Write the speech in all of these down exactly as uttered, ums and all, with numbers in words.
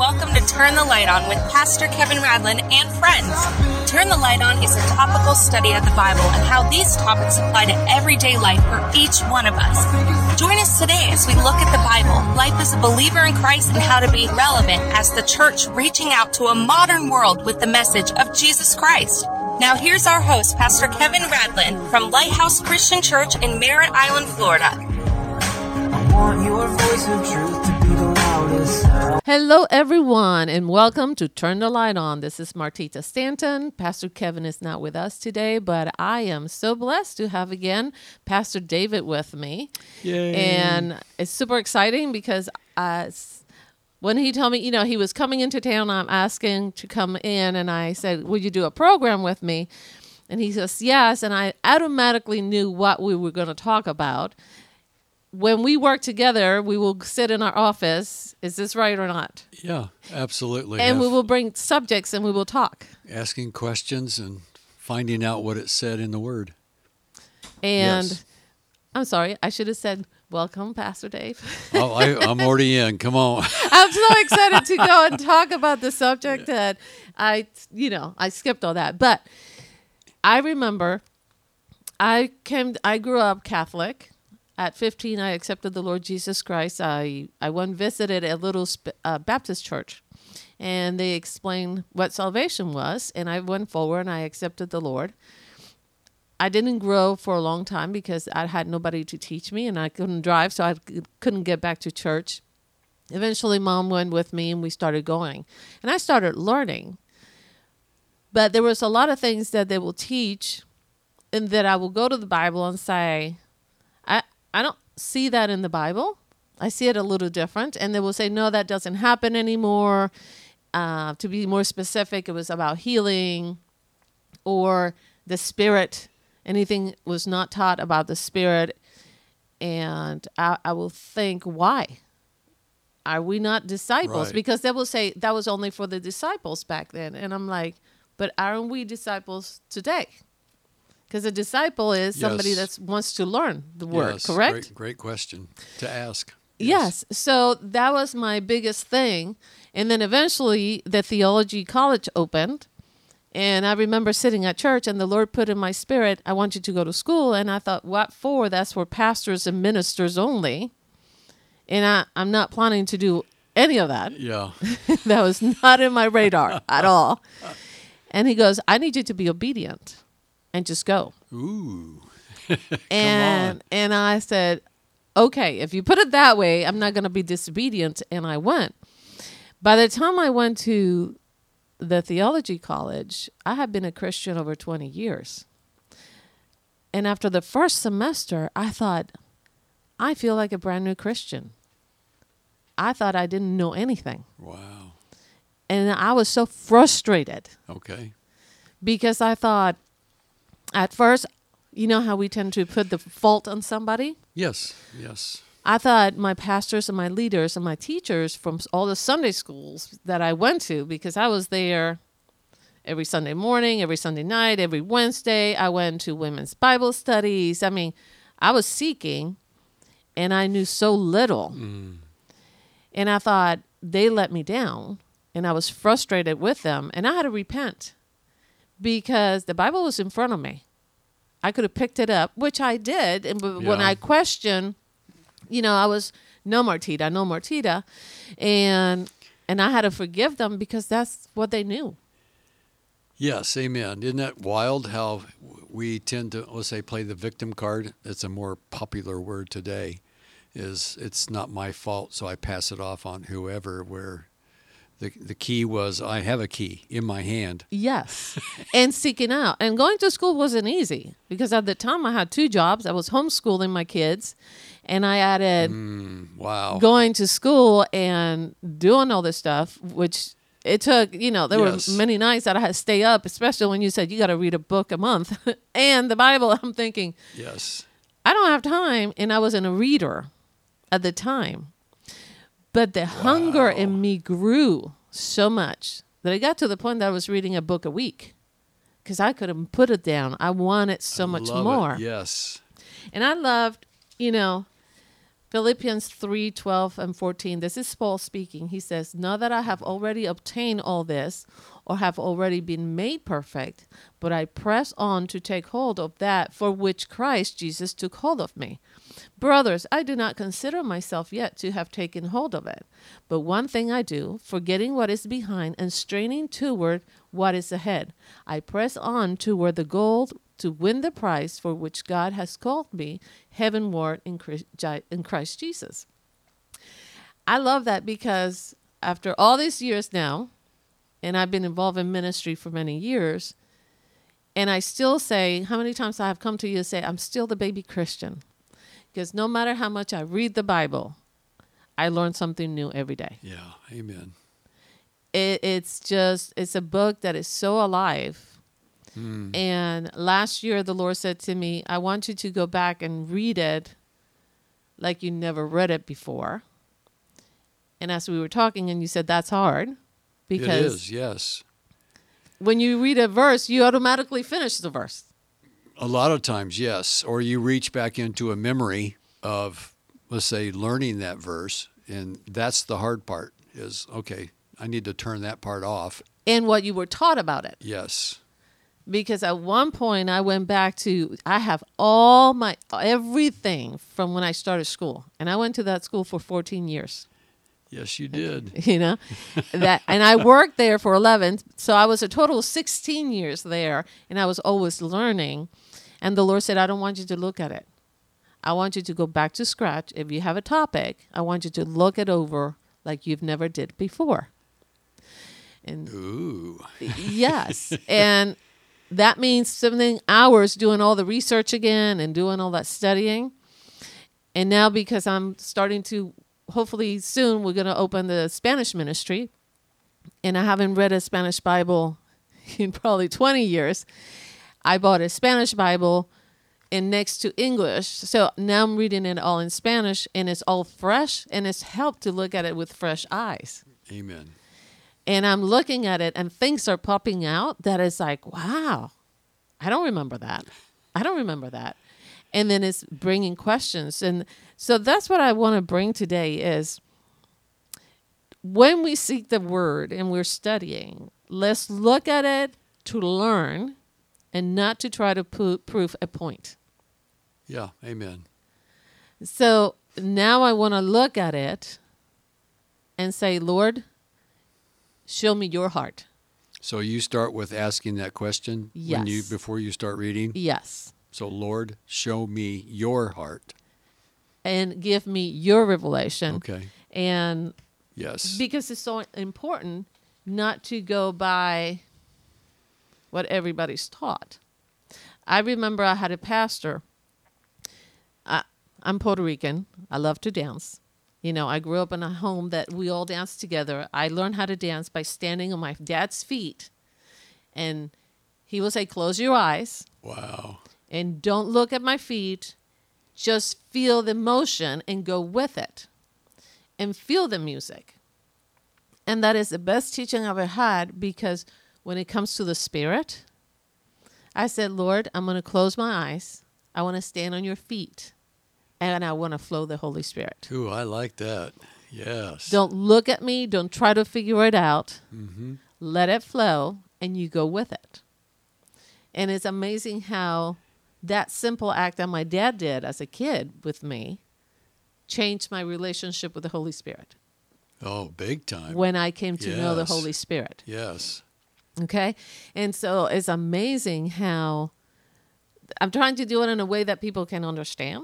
welcome to Turn the Light On with Pastor Kevin Radlin and friends. Turn the Light On is a topical study of the Bible and how these topics apply to everyday life for each one of us. Join us today as we look at the Bible, life as a believer in Christ, and how to be relevant as the church reaching out to a modern world with the message of Jesus Christ. Now here's our host, Pastor Kevin Radlin from Lighthouse Christian Church in Merritt Island, Florida. I want your voice of truth to be the loudest. Hello, everyone, and welcome to Turn the Light On. This is Martita Stanton. Pastor Kevin is not with us today, but I am so blessed to have again Pastor David with me. Yay. And it's super exciting because uh, when he told me, you know, he was coming into town, I'm asking to come in, and I said, would you do a program with me? And he says, yes, and I automatically knew what we were going to talk about. When we work together, we will sit in our office. Is this right or not? Yeah, absolutely. And Have we will bring subjects and we will talk. asking questions and finding out what it said in the Word. And Yes. I'm sorry, I should have said, welcome, Pastor Dave. Oh, I, I'm already in. Come on. I'm so excited to go and talk about the subject that I, you know, I skipped all that. But I remember I came, I grew up Catholic. At fifteen, I accepted the Lord Jesus Christ. I, I went and visited a little sp- uh, Baptist church, and they explained what salvation was, and I went forward and I accepted the Lord. I didn't grow for a long time because I had nobody to teach me, and I couldn't drive, so I c- couldn't get back to church. Eventually, Mom went with me, and we started going, and I started learning. But there was a lot of things that they will teach, and that I will go to the Bible and say, I I don't see that in the Bible. I see it a little different. And they will say, no, that doesn't happen anymore. Uh, to be more specific, it was about healing or the Spirit. Anything was not taught about the Spirit. And I, I will think, why? Are we not disciples? Right. Because they will say that was only for the disciples back then. And I'm like, but aren't we disciples today? Because a disciple is somebody Yes. that wants to learn the word, Yes, correct? Great, great question to ask. Yes. So that was my biggest thing. And then eventually the theology college opened. And I remember sitting at church and the Lord put in my spirit, I want you to go to school. And I thought, what for? That's for pastors and ministers only. And I, I'm not planning to do any of that. Yeah. That was not in my radar at all. And he goes, I need you to be obedient. And just go. Ooh. and on. and I said, okay, if you put it that way, I'm not going to be disobedient. And I went. By the time I went to the theology college, I had been a Christian over twenty years. And after the first semester, I thought, I feel like a brand new Christian. I thought I didn't know anything. Wow. And I was so frustrated Okay. because I thought, at first, you know how we tend to put the fault on somebody? Yes. Yes. I thought my pastors and my leaders and my teachers from all the Sunday schools that I went to, because I was there every Sunday morning, every Sunday night, every Wednesday. I went to women's Bible studies. I mean, I was seeking, and I knew so little. Mm. And I thought they let me down, and I was frustrated with them, and I had to repent. Because the Bible was in front of me. I could have picked it up, which I did. And w- when Yeah. I questioned, you know, I was, no Martita, no Martita. And and I had to forgive them because that's what they knew. Yes. Amen. Isn't that wild how we tend to, let's say, play the victim card? It's a more popular word today. Is it's not my fault, so I pass it off on whoever, where The the key was I have a key in my hand. Yes. And seeking out. And going to school wasn't easy because at the time I had two jobs. I was homeschooling my kids, and I added Mm, wow. going to school and doing all this stuff, which it took, you know, there Yes. were many nights that I had to stay up, especially when you said you got to read a book a month and the Bible. I'm thinking, Yes. I don't have time. And I wasn't a reader at the time. But the hunger in me grew so much that I got to the point that I was reading a book a week because I couldn't put it down. I wanted so I much love more. It. Yes. And I loved, you know, Philippians three, twelve and fourteen. This is Paul speaking. He says, not that I have already obtained all this or have already been made perfect, but I press on to take hold of that for which Christ Jesus took hold of me. Brothers, I do not consider myself yet to have taken hold of it. But one thing I do, forgetting what is behind and straining toward what is ahead, I press on toward the goal to win the prize for which God has called me heavenward in Christ, in Christ Jesus. I love that because after all these years now, and I've been involved in ministry for many years, and I still say, how many times I have come to you and say, I'm still the baby Christian. Because no matter how much I read the Bible, I learn something new every day. Yeah, amen. It, it's just, it's a book that is so alive. Mm. And last year, the Lord said to me, I want you to go back and read it like you never read it before. And as we were talking, and you said, that's hard. Because it is, yes. When you read a verse, you automatically finish the verse. A lot of times, yes. Or you reach back into a memory of, let's say, learning that verse. And that's the hard part is, okay, I need to turn that part off. And what you were taught about it. Yes. Because at one point I went back to, I have all my, everything from when I started school. And I went to that school for fourteen years. Yes, you did. You know, that, and I worked there for eleven. So I was a total of sixteen years there, and I was always learning. And the Lord said, I don't want you to look at it. I want you to go back to scratch. If you have a topic, I want you to look it over like you've never did before. And Ooh. yes. And that means spending hours doing all the research again and doing all that studying. And now because I'm starting to, hopefully soon, we're going to open the Spanish ministry. And I haven't read a Spanish Bible in probably twenty years. I bought a Spanish Bible and next to English. So now I'm reading it all in Spanish and it's all fresh and it's helped to look at it with fresh eyes. Amen. And I'm looking at it and things are popping out that is like, wow, I don't remember that. I don't remember that. And then it's bringing questions. And so that's what I want to bring today is when we seek the word and we're studying, let's look at it to learn and not to try to po- prove a point. Yeah, amen. So now I want to look at it and say, Lord, show me your heart. So you start with asking that question when you Yes. before you start reading? Yes. So, Lord, show me your heart. And give me your revelation. Okay. And Yes. because it's so important not to go by what everybody's taught. I remember I had a pastor. I, I'm Puerto Rican. I love to dance. You know, I grew up in a home that we all danced together. I learned how to dance by standing on my dad's feet. And he will say, close your eyes Wow. and don't look at my feet. Just feel the motion and go with it and feel the music. And that is the best teaching I've ever had because when it comes to the spirit, I said, Lord, I'm going to close my eyes. I want to stand on your feet. And I want to flow the Holy Spirit. Ooh, I like that. Yes. Don't look at me. Don't try to figure it out. Mm-hmm. Let it flow and you go with it. And it's amazing how that simple act that my dad did as a kid with me changed my relationship with the Holy Spirit. Oh, big time. When I came to know the Yes. Holy Spirit. Yes. Okay? And so it's amazing how I'm trying to do it in a way that people can understand.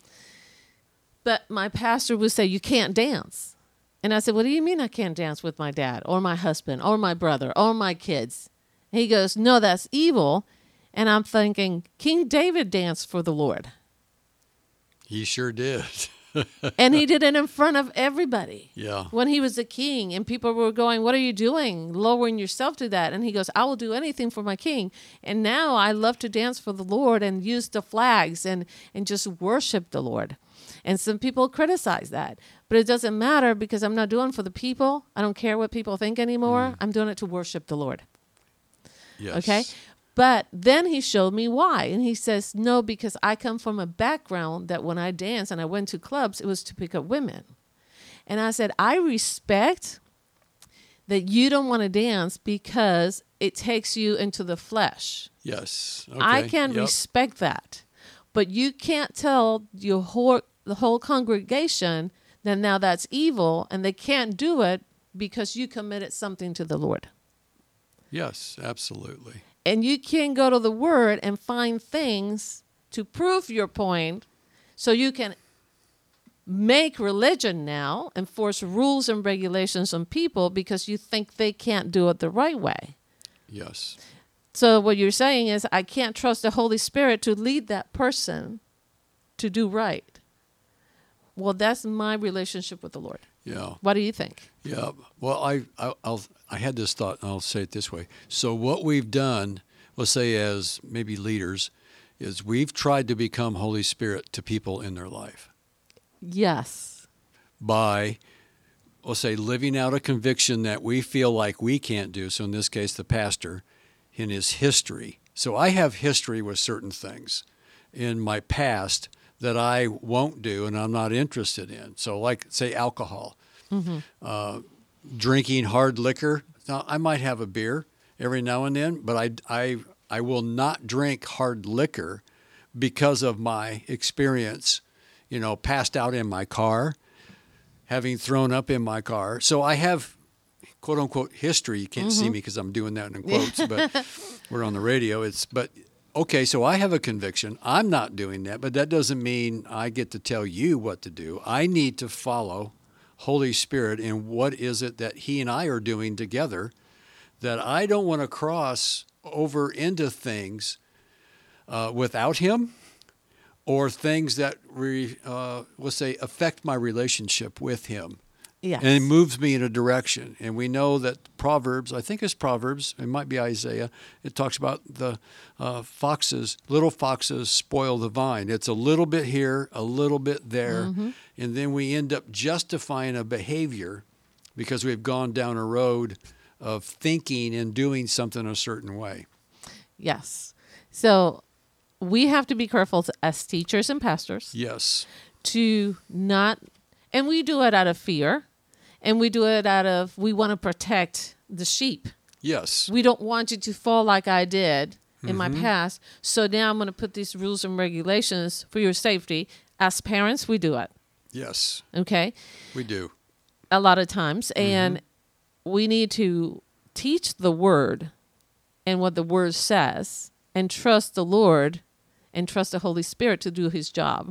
But my pastor would say, you can't dance. And I said, what do you mean I can't dance with my dad or my husband or my brother or my kids? And he goes, no, that's evil. And I'm thinking, King David danced for the Lord. He sure did. And he did it in front of everybody. Yeah. When he was a king and people were going, what are you doing? Lowering yourself to that. And he goes, I will do anything for my king. And now I love to dance for the Lord and use the flags and, and just worship the Lord. And some people criticize that. But it doesn't matter because I'm not doing it for the people. I don't care what people think anymore. Mm. I'm doing it to worship the Lord. Yes. Okay? But then he showed me why. And he says, no, because I come from a background that when I danced and I went to clubs, it was to pick up women. And I said, I respect that you don't want to dance because it takes you into the flesh. Yes. Okay. I can Yep. respect that. But you can't tell your whole, the whole congregation that now that's evil and they can't do it because you committed something to the Lord. Yes, absolutely. And you can go to the Word and find things to prove your point so you can make religion now and force rules and regulations on people because you think they can't do it the right way. Yes. So what you're saying is I can't trust the Holy Spirit to lead that person to do right. Well, that's my relationship with the Lord. Yeah. What do you think? Yeah. Well, I, I I'll I had this thought, and I'll say it this way. So what we've done, let's say as maybe leaders, is we've tried to become Holy Spirit to people in their life Yes. by, let's say, living out a conviction that we feel like we can't do. So in this case, the pastor, in his history. So I have history with certain things in my past that I won't do and I'm not interested in. So like, say, alcohol, Mm-hmm. uh, drinking hard liquor. Now, I might have a beer every now and then, but I, I, I will not drink hard liquor because of my experience, you know, passed out in my car, having thrown up in my car. So I have, quote unquote, history. You can't Mm-hmm. see me because I'm doing that in quotes, but we're on the radio. It's, but okay, so I have a conviction. I'm not doing that, but that doesn't mean I get to tell you what to do. I need to follow Holy Spirit in what is it that he and I are doing together that I don't want to cross over into things uh, without him or things that, re, uh, let's say, affect my relationship with him. Yes. And it moves me in a direction. And we know that Proverbs, I think it's Proverbs, it might be Isaiah, it talks about the uh, foxes, little foxes spoil the vine. It's a little bit here, a little bit there. Mm-hmm. And then we end up justifying a behavior because we've gone down a road of thinking and doing something a certain way. Yes. So we have to be careful to, as teachers and pastors Yes. to not, and we do it out of fear, and we do it out of, we want to protect the sheep. Yes. We don't want you to fall like I did in my past. So now I'm going to put these rules and regulations for your safety. As parents, we do it. Yes. Okay. We do. A lot of times. And we need to teach the word and what the word says and trust the Lord and trust the Holy Spirit to do his job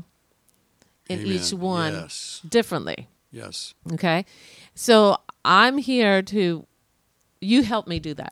in Amen. each one Yes. differently. Yes. Okay. So I'm here to, you help me do that.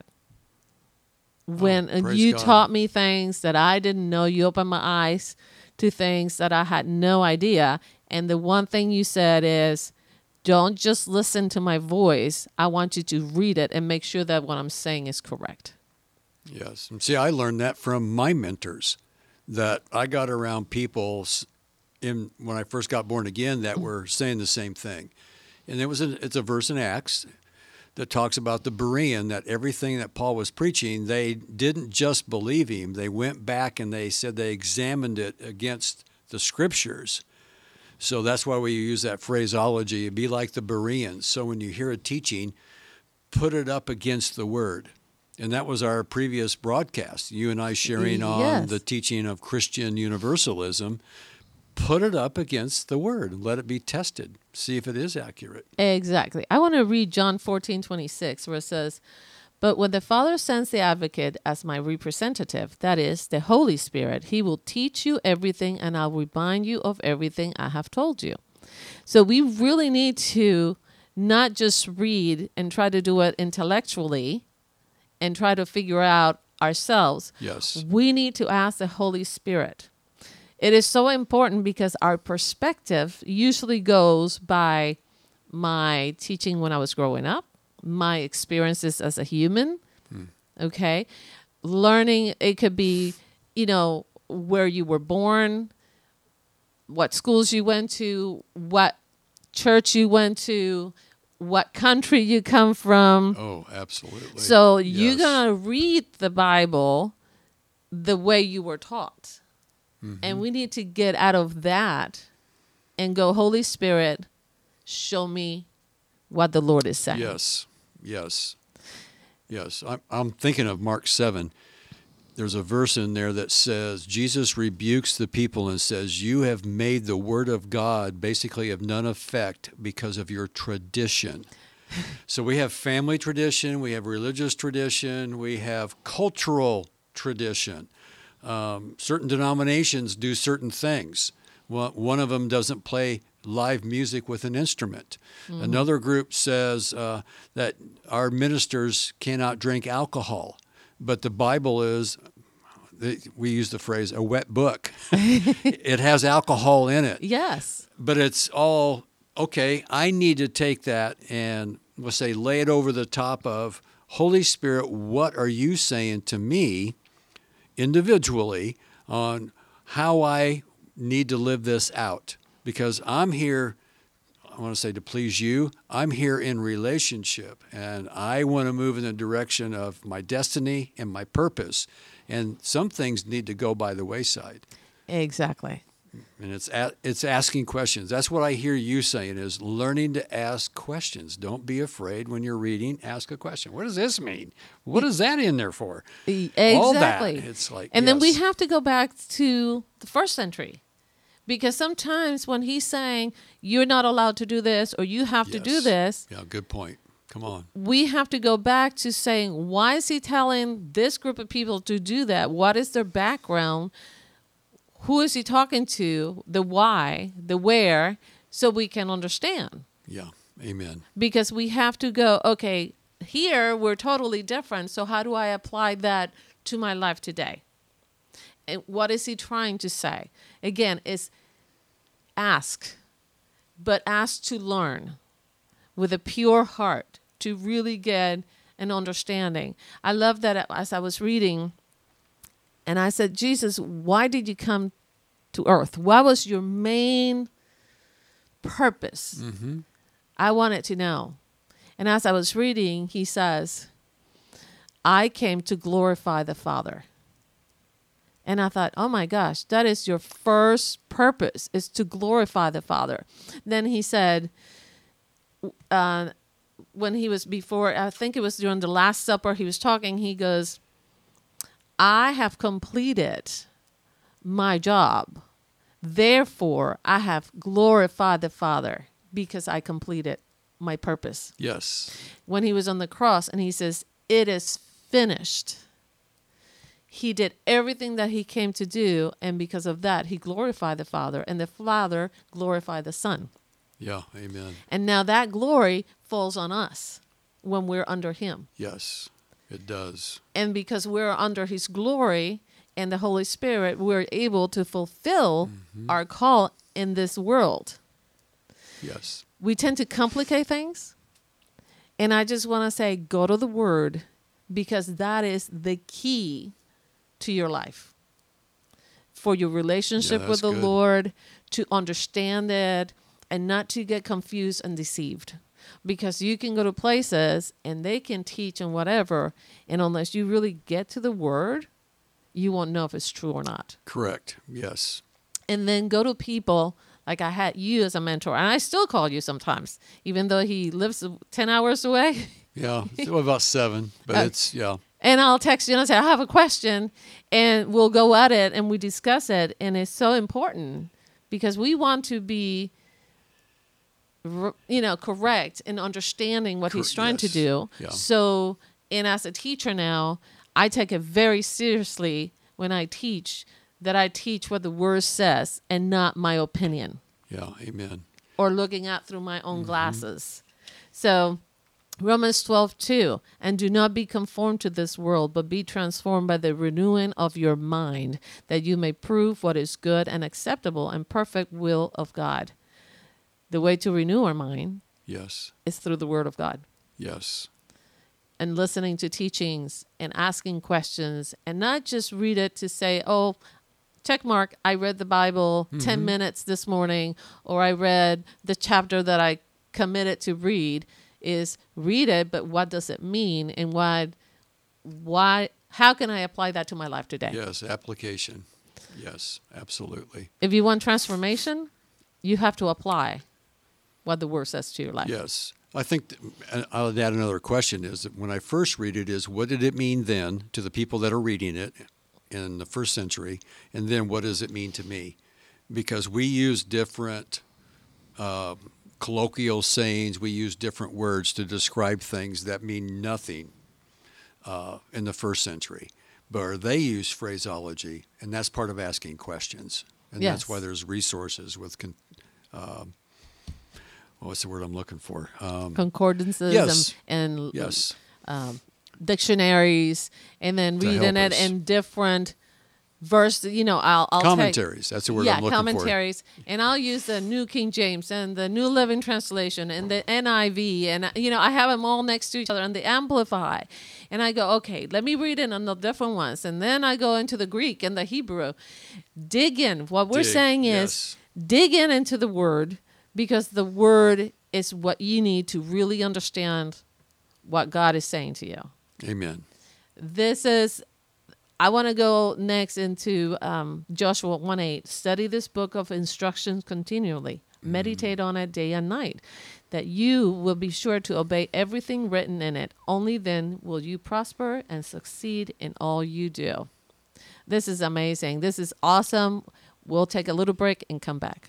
When Oh, praise you God. taught me things that I didn't know, you opened my eyes to things that I had no idea. And the one thing you said is, don't just listen to my voice. I want you to read it and make sure that what I'm saying is correct. Yes. And see, I learned that from my mentors, that I got around people s- in when I first got born again that were saying the same thing. And it was a, it's a verse in Acts that talks about the Berean, that everything that Paul was preaching, they didn't just believe him. They went back and they said they examined it against the scriptures. So that's why we use that phraseology, be like the Bereans. So when you hear a teaching, put it up against the word. And that was our previous broadcast, you and I sharing on Yes. the teaching of Christian universalism. Put it up against the word and let it be tested. See if it is accurate. Exactly. I want to read John fourteen twenty-six, where it says, but when the Father sends the advocate as my representative, that is, the Holy Spirit, he will teach you everything and I'll remind you of everything I have told you. So we really need to not just read and try to do it intellectually and try to figure out ourselves. Yes. We need to ask the Holy Spirit. It is so important because our perspective usually goes by my teaching when I was growing up, my experiences as a human, Hmm. okay? Learning, it could be, you know, where you were born, what schools you went to, what church you went to, what country you come from. Oh, absolutely. So you're Yes. going to read the Bible the way you were taught. Mm-hmm. And we need to get out of that and go, Holy Spirit, show me what the Lord is saying. Yes, yes, yes. I'm, I'm thinking of Mark seven. There's a verse in there that says, Jesus rebukes the people and says, you have made the word of God basically of none effect because of your tradition. So we have family tradition, we have religious tradition, we have cultural tradition. Um, certain denominations do certain things. Well, one of them doesn't play live music with an instrument. Mm-hmm. Another group says uh, that our ministers cannot drink alcohol. But the Bible is, we use the phrase, a wet book. It has alcohol in it. Yes. But it's all, okay, I need to take that and, we'll say, lay it over the top of, Holy Spirit, what are you saying to me individually on how I need to live this out? Because I'm here, I want to say to please you, I'm here in relationship, and I want to move in the direction of my destiny and my purpose. And some things need to go by the wayside. Exactly. And it's a, it's asking questions. That's what I hear you saying, is learning to ask questions. Don't be afraid when you're reading. Ask a question. What does this mean? What is that in there for? Exactly. All that. It's like, and yes. then we have to go back to the first century. Because sometimes when he's saying, you're not allowed to do this, or you have yes. to do this. Yeah, good point. Come on. We have to go back to saying, why is he telling this group of people to do that? What is their background? Who is he talking to? The why, the where, so we can understand. Yeah, amen. Because we have to go, okay, here we're totally different. So how do I apply that to my life today? And what is he trying to say? Again, is ask, but ask to learn with a pure heart, to really get an understanding. I love that as I was reading, and I said, Jesus, why did you come to earth? What was your main purpose? Mm-hmm. I wanted to know. And as I was reading, he says, I came to glorify the Father. And I thought, oh my gosh, that is your first purpose, is to glorify the Father. Then he said, uh, when he was before, I think it was during the Last Supper, he was talking, he goes, I have completed my job. Therefore, I have glorified the Father because I completed my purpose. Yes. When he was on the cross and he says, it is finished. He did everything that he came to do, and because of that, he glorified the Father, and the Father glorified the Son. Yeah, amen. And now that glory falls on us when we're under him. Yes, it does. And because we're under his glory and the Holy Spirit, we're able to fulfill mm-hmm. our call in this world. Yes. We tend to complicate things. And I just want to say, go to the Word, because that is the key to your life. For your relationship yeah, with the good. Lord, to understand it, and not to get confused and deceived. Because you can go to places and they can teach and whatever, and unless you really get to the Word, you won't know if it's true or not. Correct. Yes. And then go to people like I had you as a mentor, and I still call you sometimes, even though he lives ten hours away. Yeah, so about seven, but uh, it's, yeah. And I'll text you and I'll say, I have a question, and we'll go at it and we discuss it. And it's so important because we want to be, you know, correct in understanding what he's trying yes. to do. Yeah. So, and as a teacher now, I take it very seriously when I teach, that I teach what the Word says and not my opinion. Yeah, amen. Or looking at through my own mm-hmm. glasses. So Romans twelve two, and do not be conformed to this world, but be transformed by the renewing of your mind, that you may prove what is good and acceptable and perfect will of God. The way to renew our mind yes. is through the Word of God. Yes. And listening to teachings and asking questions, and not just read it to say, oh, check mark, I read the Bible mm-hmm. ten minutes this morning, or I read the chapter that I committed to read. Is read it, but what does it mean, and why, why, How can I apply that to my life today? Yes, application. Yes, absolutely. If you want transformation, you have to apply what the word says to your life. Yes. I think th- and I'll add another question is that when I first read it is what did it mean then to the people that are reading it in the first century, and then what does it mean to me? Because we use different uh, colloquial sayings, we use different words to describe things that mean nothing uh, in the first century. But they use phraseology, and that's part of asking questions. And Yes. that's why there's resources with, con- uh, what's the word I'm looking for? Um, Concordances Yes. and, and yes. um, dictionaries, and then To reading help it us. in different verse. You know, I'll, I'll take Commentaries. That's the word yeah I'm looking commentaries, and I'll use the New King James and the New Living Translation and the N I V, and you know I have them all next to each other, and the Amplify, and I go, okay, let me read it on the different ones, and then I go into the Greek and the Hebrew, dig in. What we're Dig, saying is yes. dig in into the Word, because the Word is what you need to really understand what God is saying to you. Amen. This is, I want to go next into um, Joshua one eight. Study this book of instructions continually. Meditate on it day and night, that you will be sure to obey everything written in it. Only then will you prosper and succeed in all you do. This is amazing. This is awesome. We'll take a little break and come back.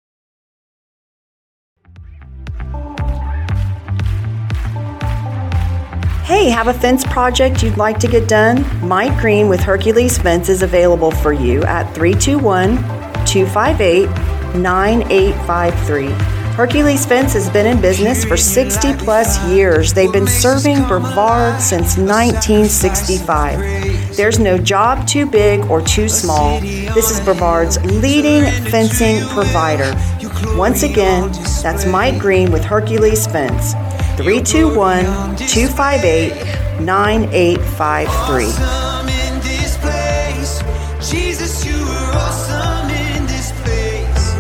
Hey, have a fence project you'd like to get done? Mike Green with Hercules Fence is available for you at three two one, two five eight, nine eight five three. Hercules Fence has been in business for sixty plus years. They've been serving Brevard since nineteen sixty-five. There's no job too big or too small. This is Brevard's leading fencing provider. Once again, that's Mike Green with Hercules Fence. three two one, two five eight, nine eight five three. Awesome in this place. Jesus, you are awesome in this place.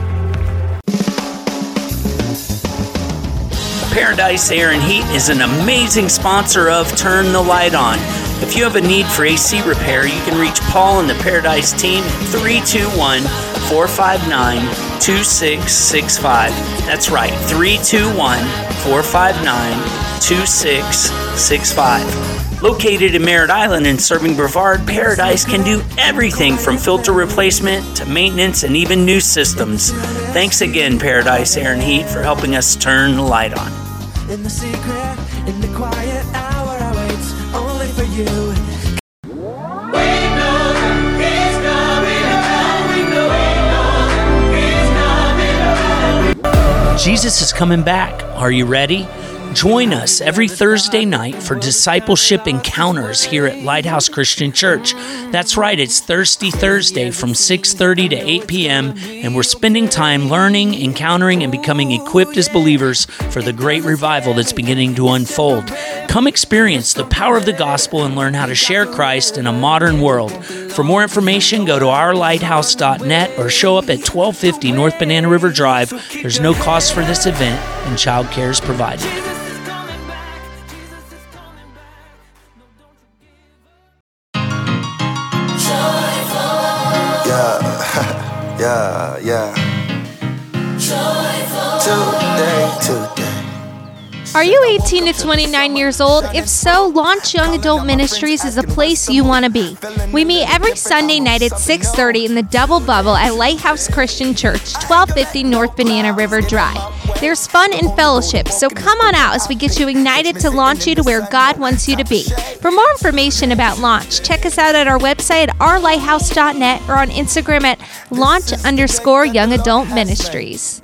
Paradise Air and Heat is an amazing sponsor of Turn the Light On. If you have a need for A C repair, you can reach Paul and the Paradise team at three two one, four five nine, two six six five. That's right, three two one, four five nine, two six six five. Located in Merritt Island and serving Brevard, Paradise can do everything from filter replacement to maintenance and even new systems. Thanks again, Paradise Air and Heat, for helping us turn the light on. In the secret, in the quiet hour, I wait only for you. Jesus is coming back. Are you ready? Join us every Thursday night for discipleship encounters here at Lighthouse Christian Church. That's right, it's Thirsty Thursday from six thirty to eight p.m., and we're spending time learning, encountering, and becoming equipped as believers for the great revival that's beginning to unfold. Come experience the power of the gospel and learn how to share Christ in a modern world. For more information, go to our lighthouse dot net or show up at twelve fifty North Banana River Drive. There's no cost for this event, and childcare is provided. Yeah, yeah, yeah. Today, today. Are you eighteen to twenty-nine years old? If so, Launch Young Adult Ministries is a place you want to be. We meet every Sunday night at six thirty in the Double Bubble at Lighthouse Christian Church, twelve fifty North Banana River Drive. There's fun and fellowship, so come on out as we get you ignited to launch you to where God wants you to be. For more information about Launch, check us out at our website at our lighthouse dot net or on Instagram at launch underscore young adult ministries.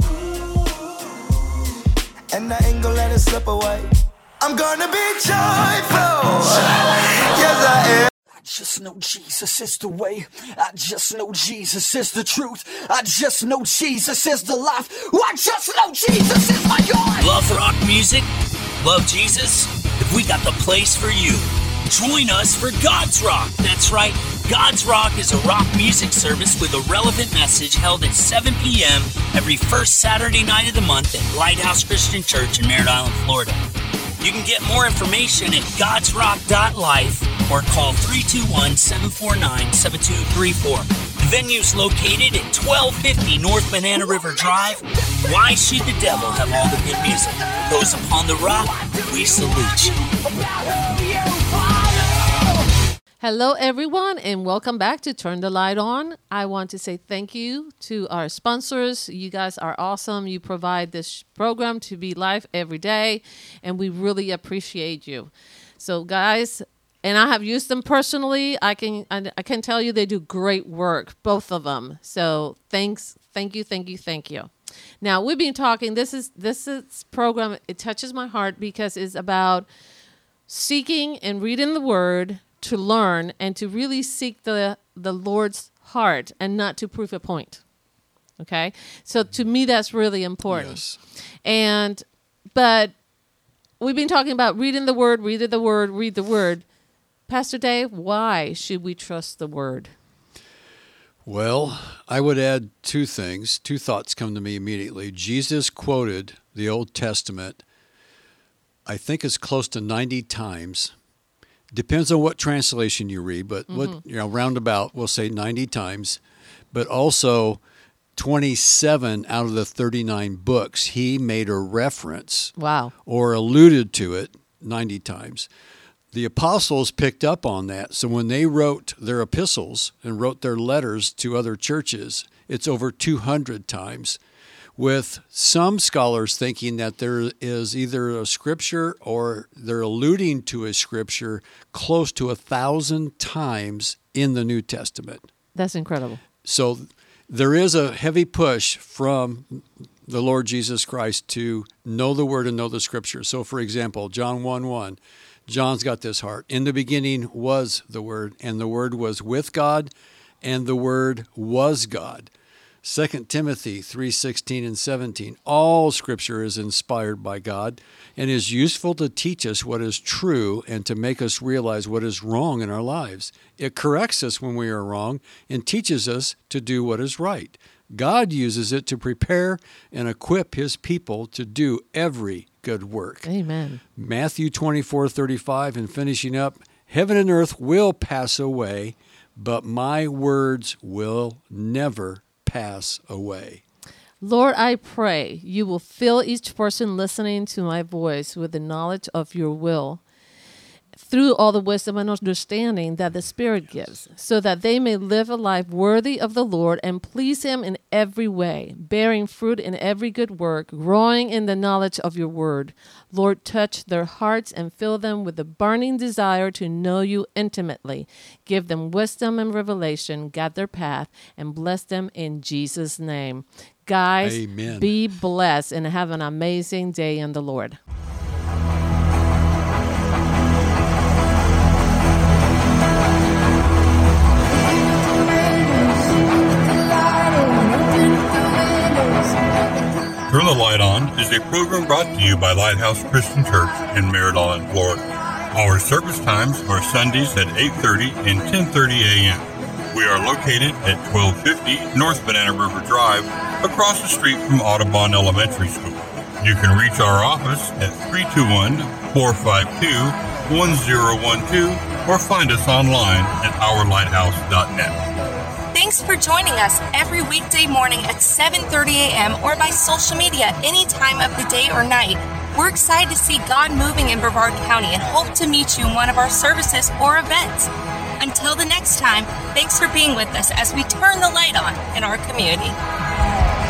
And I ain't gonna let it slip away. I'm gonna be joyful. Yes, I am. I just know Jesus is the way. I just know Jesus is the truth. I just know Jesus is the life. I just know Jesus is my God. Love rock music? Love Jesus? If we got the place for you. Join us for God's Rock. That's right. God's Rock is a rock music service with a relevant message held at seven p.m. every first Saturday night of the month at Lighthouse Christian Church in Merritt Island, Florida. You can get more information at gods rock dot life or call three two one, seven four nine, seven two three four. The venue's located at twelve fifty North Banana River Drive. Why should the devil have all the good music? Those upon the rock, we salute you. Hello, everyone, and welcome back to Turn the Light On. I want to say thank you to our sponsors. You guys are awesome. You provide this program to be live every day, and we really appreciate you. So, guys, and I have used them personally. I can I, I can tell you they do great work, both of them. So, thanks, thank you, thank you, thank you. Now, we've been talking. This is this is program. It touches my heart because it's about seeking and reading the Word to learn and to really seek the, the Lord's heart and not to prove a point. Okay? So to me, that's really important. Yes. And, but we've been talking about reading the Word, read the Word, read the Word. Pastor Dave, why should we trust the Word? Well, I would add two things. Two thoughts come to me immediately. Jesus quoted the Old Testament, I think it's close to ninety times. Depends on what translation you read, but mm-hmm. what you know, roundabout, we'll say ninety times. But also, twenty-seven out of the thirty-nine books, he made a reference wow. or alluded to it ninety times. The apostles picked up on that. So when they wrote their epistles and wrote their letters to other churches, it's over two hundred times, with some scholars thinking that there is either a scripture or they're alluding to a scripture close to a thousand times in the New Testament. That's incredible. So there is a heavy push from the Lord Jesus Christ to know the Word and know the Scripture. So, for example, John one one, John's got this heart. In the beginning was the Word, and the Word was with God, and the Word was God. Second Timothy three sixteen and seventeen, all Scripture is inspired by God and is useful to teach us what is true and to make us realize what is wrong in our lives. It corrects us when we are wrong and teaches us to do what is right. God uses it to prepare and equip His people to do every good work. Amen. Matthew twenty-four thirty-five, and finishing up, heaven and earth will pass away, but my words will never pass away. Lord, I pray you will fill each person listening to my voice with the knowledge of your will through all the wisdom and understanding that the Spirit gives, so that they may live a life worthy of the Lord and please Him in every way, bearing fruit in every good work, growing in the knowledge of your word. Lord, touch their hearts and fill them with the burning desire to know you intimately. Give them wisdom and revelation, guide their path, and bless them in Jesus' name. Guys, Amen. Be blessed and have an amazing day in the Lord. Turn the Light On is a program brought to you by Lighthouse Christian Church in Merritt, Florida. Our service times are Sundays at eight thirty and ten thirty a.m. We are located at twelve fifty North Banana River Drive, across the street from Audubon Elementary School. You can reach our office at three two one, four five two, one zero one two or find us online at our lighthouse dot net. Thanks for joining us every weekday morning at seven thirty a.m. or by social media any time of the day or night. We're excited to see God moving in Brevard County and hope to meet you in one of our services or events. Until the next time, thanks for being with us as we turn the light on in our community.